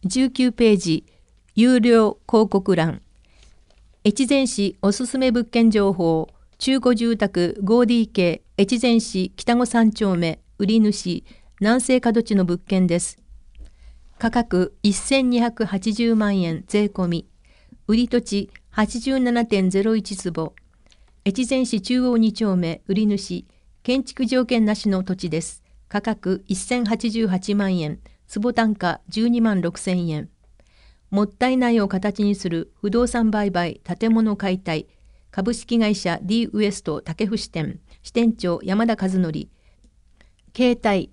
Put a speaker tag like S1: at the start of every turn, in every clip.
S1: 19ページ、有料広告欄。越前市おすすめ物件情報、中古住宅 5DK 越前市北53丁目、売り主、南西角地の物件です。価格1280万円税込み。売り土地 87.01 坪。越前市中央2丁目、売り主、建築条件なしの土地です。価格1088万円。坪単価12万6千円。もったいないを形にする不動産売買建物解体株式会社 D ウエスト竹府支店支店長山田和則。携帯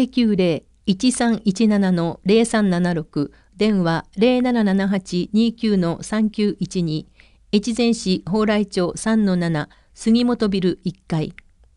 S1: 090-1317-0376 電話 077829-3912 越前市蓬莱町 3-7 杉本ビル1階。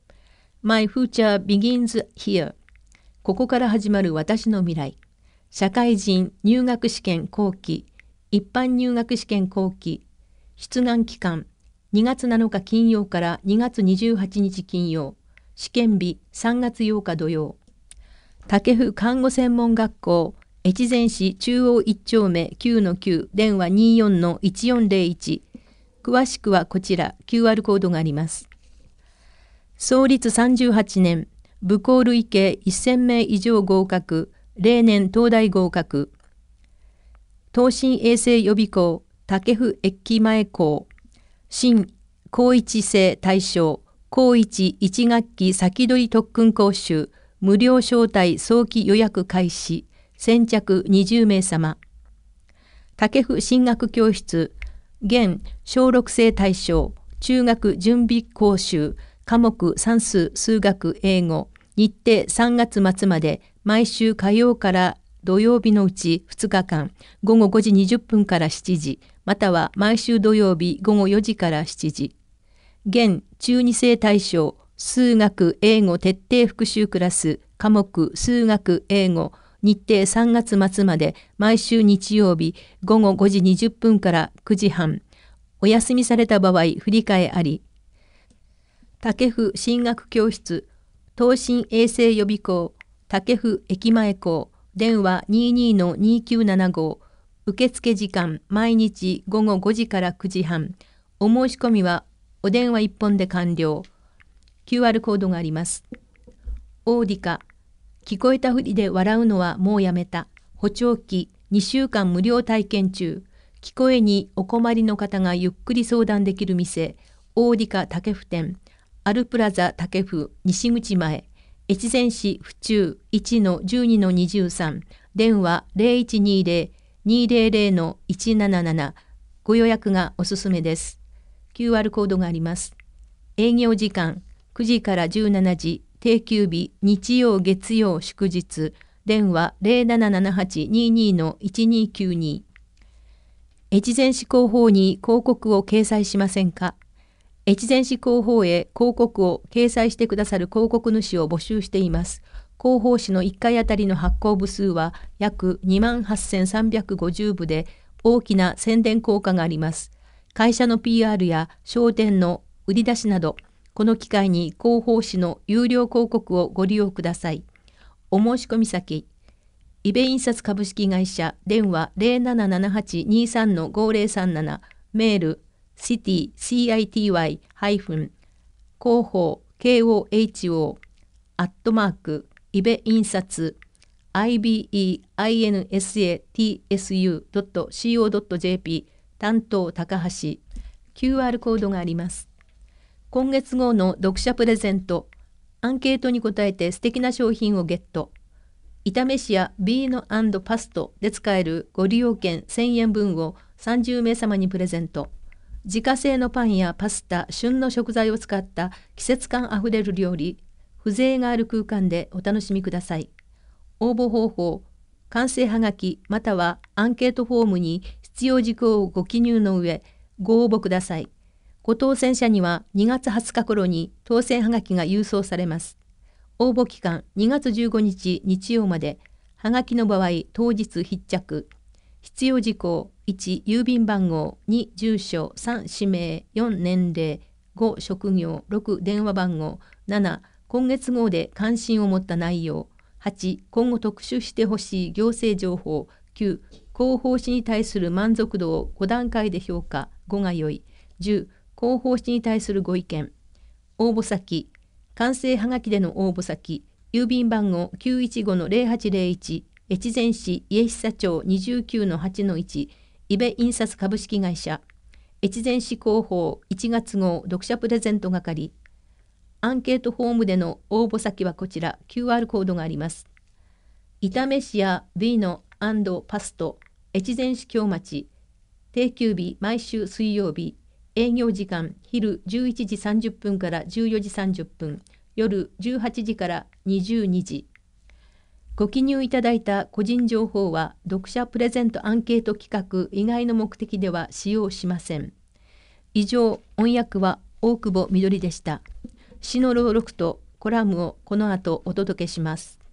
S1: My future begins here。 ここから始まる私の未来。社会人入学試験後期、一般入学試験後期、出願期間2月7日金曜から2月28日金曜、試験日3月8日土曜。竹府看護専門学校、越前市中央1丁目 9-9 電話 24-1401。詳しくはこちら QR コードがあります。創立38年、部校累計1000名以上合格、例年東大合格。東進衛生予備校竹府駅前校、新高一生対象、高一1学期先取り特訓講習、無料招待早期予約開始、先着20名様。竹府進学教室、現小6生対象、中学準備講習、科目算数、数学、英語、日程3月末まで、毎週火曜から土曜日のうち2日間、午後5時20分から7時、または毎週土曜日午後4時から7時。現中2生対象、数学、英語徹底復習クラス、科目数学、英語、日程3月末まで、毎週日曜日午後5時20分から9時半。お休みされた場合、振り替えあり。竹府進学教室、東進衛生予備校、竹府駅前校、電話 22-2975、受付時間毎日午後5時から9時半。お申し込みはお電話1本で完了。QR コードがあります。オーディカ、聞こえたふりで笑うのはもうやめた。補聴器2週間無料体験中。聞こえにお困りの方がゆっくり相談できる店、オーディカ竹府店、アルプラザ竹府西口前、越前市府中 1-12-23、電話 0120-200-177、ご予約がおすすめです。QR コードがあります。営業時間9時から17時、定休日日曜月曜祝日、電話 077822-1292。越前市広報に広告を掲載しませんか？越前市広報へ広告を掲載してくださる広告主を募集しています。広報誌の1回あたりの発行部数は約28,350部で大きな宣伝効果があります。会社の PR や商店の売り出しなど、この機会に広報誌の有料広告をご利用ください。お申し込み先、イベ印刷株式会社、電話 077823-5037、メール、city city-広報 koho イベ印刷 ibeinsatsu.co.jp 担当高橋。 QR コードがあります。今月号の読者プレゼント、アンケートに答えて素敵な商品をゲット。炒めしやビーノ&パストで使えるご利用券1000円分を30名様にプレゼント。自家製のパンやパスタ、旬の食材を使った季節感あふれる料理、風情がある空間でお楽しみください。応募方法、完成はがきまたはアンケートフォームに必要事項をご記入の上、ご応募ください。ご当選者には2月20日頃に当選はがきが郵送されます。応募期間2月15日日曜まで、はがきの場合当日必着。必要事項1、郵便番号、2、住所、3、氏名、4、年齢、5、職業、6、電話番号、7、今月号で関心を持った内容、8、今後特集してほしい行政情報、9、 広報誌に対する満足度を5段階で評価、5が良い。10、広報誌に対するご意見。応募先、完成はがきでの応募先、郵便番号 915-0801、越前市家久町 29-8-1、伊部印刷株式会社、越前市広報1月号読者プレゼント係。アンケートフォームでの応募先はこちら、QR コードがあります。炒め市やビーノ&パスト、越前市京町、定休日毎週水曜日、営業時間昼11時30分から14時30分、夜18時から22時。ご記入いただいた個人情報は読者プレゼントアンケート企画以外の目的では使用しません。以上、音訳は大久保みどりでした。詩の朗読とコラムをこの後お届けします。